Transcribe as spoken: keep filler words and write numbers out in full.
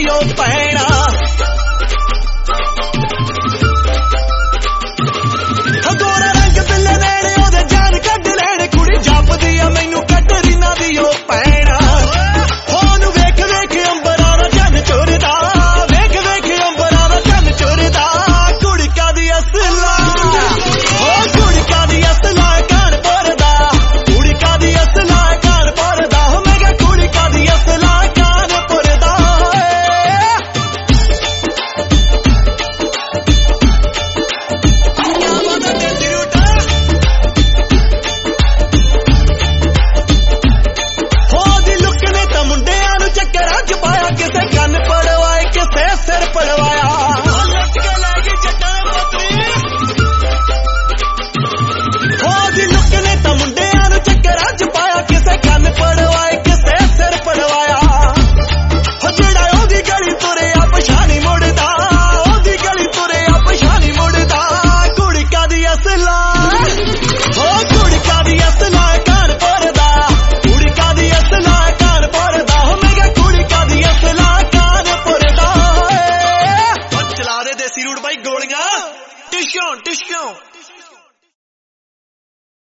दी ओ भैणा गोरा रंग बिल्ले लेने ओदे जान कढ लेने कुड़ी जापदी आ मैनू कटरीना दी ओ भैणा होनू वेख वेख अंबरा दा चन्न चुरदा वेख वेख अंबरा दा चन्न चुरदा कुड़का दी असला ओ कुड़का दी असला कानपुर दा कुड़का दी असला कानपुर दा मैं क्या कुड़का दी असला कानपुर दा चक्कर च पाया किसे कन पड़वाए किसे सिर पड़वाए